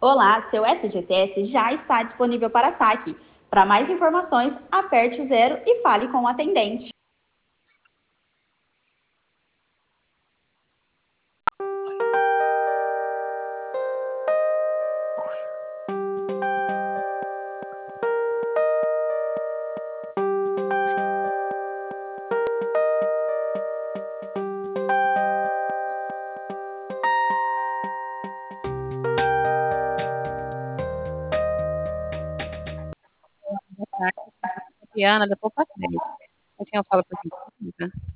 Olá, seu SGTS já está disponível para saque. Para mais informações, aperte o zero e fale com o atendente. Boa tarde, Diana, da Poupa Crédito. A senhora fala para quem precisa?